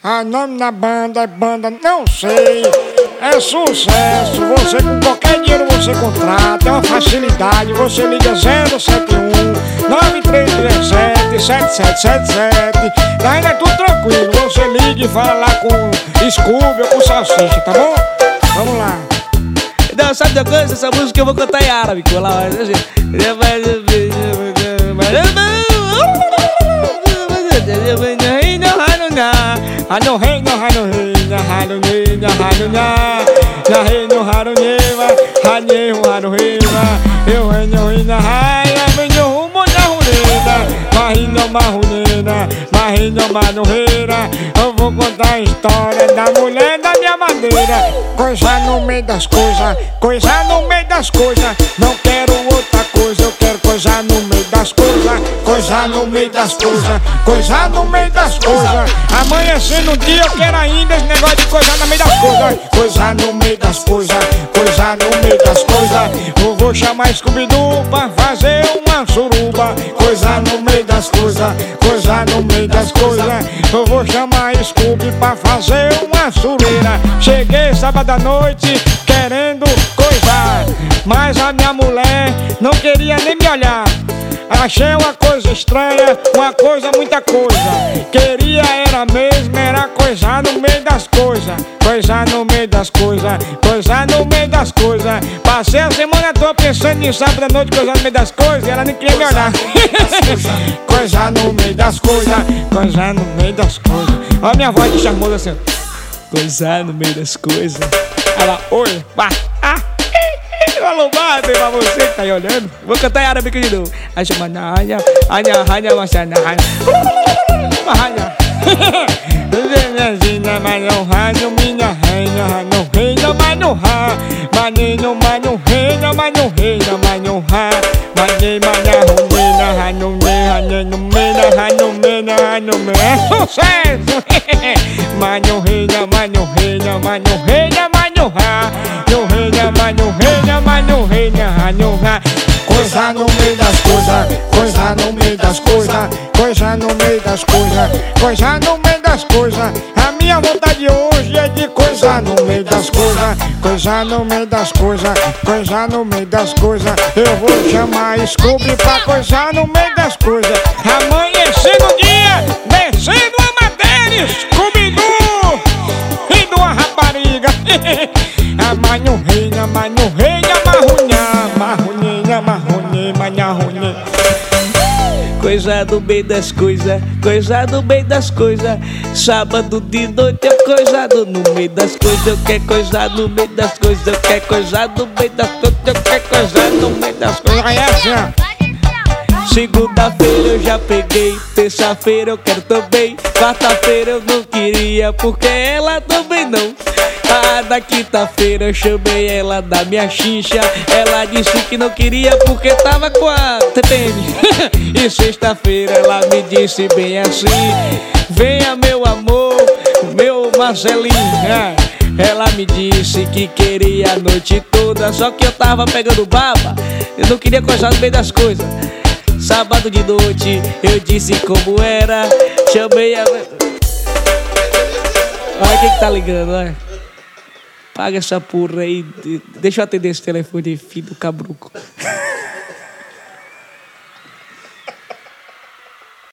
Ah, nome da banda é banda, não sei. É sucesso, você com qualquer dinheiro você contrata. É uma facilidade, você liga 071 9317 7777. Ainda é tudo tranquilo, você liga e fala lá com Scooby ou com Salsicha, tá bom? Vamos lá. Não, sabe da coisa? Essa música eu vou cantar em árabe. Eu vou contar a história da mulher da minha maneira. Coisa no meio das coisas, coisa no meio das coisas. Não quero outra coisa, eu quero coisa no meio das coisas. Coisa no meio das coisas, coisa no meio das coisas. Amanhecendo um dia eu quero ainda esse negócio de coisa no meio das coisas. Coisa no meio das coisas, coisa no meio das coisas. Eu vou chamar Scooby-Doo pra fazer uma suruba. Coisa no meio das coisas, coisa no meio das coisas. Eu vou chamar Scooby pra fazer uma sureira. Cheguei sábado à noite querendo coisar, mas a minha mulher não queria nem me olhar. Achei uma coisa estranha, uma coisa, muita coisa. Queria era mesmo, era coisa no meio das coisas. Coisa no meio das coisas, coisa no meio das coisas. Passei a semana toda pensando em sábado à noite, coisa no meio das coisas, e ela nem queria me olhar. Coisa no meio das coisas, coisa no meio das coisas. Olha a minha voz de charmosa assim. Coisa no meio das coisas. Ela, oi, pá, falou bate pra você que tá aí olhando. Vou cantar em árabe aqui de novo. Aí chama Naya, Anya, Hanya, Masana, Hanya. É sucesso! Manho reina, manho reina, manho reina, manho ha. No reina, manho reina, manho reina, manho ha. Coisa no meio das coisas, coisa no meio das coisas, coisa no meio das coisas, coisa no meio das coisas. A minha vontade hoje é de coisa no meio das coisas, coisa no meio das coisas, coisa no meio das coisas. Eu vou chamar Scooby pra coisa no meio das coisas. Amanhecendo o dia, descendo a matéria, Scooby-Doo e de uma rapariga. Amanho reina, manho reina, marrunha, marrunha, marrunha, manharrunha. Coisa no meio das coisas, coisa no meio das coisas. Sábado de noite eu coisado no meio das coisas. Eu quero coisa no meio das coisas. Eu quero coisa no meio das coisas. Eu quero coisa no meio das coisas. Segunda-feira eu já peguei, terça-feira eu quero também, quarta-feira eu não queria porque ela também não. Ah, na quinta-feira eu chamei ela da minha xixa. Ela disse que não queria porque tava com a TPM. E sexta-feira ela me disse bem assim: venha meu amor, meu Marcelinho. Ela me disse que queria a noite toda, só que eu tava pegando baba, eu não queria coisar no meio das coisas. Sábado de noite eu disse como era, chamei a... Olha quem que tá ligando, olha. Paga essa porra aí. Deixa eu atender esse telefone, filho do cabruco.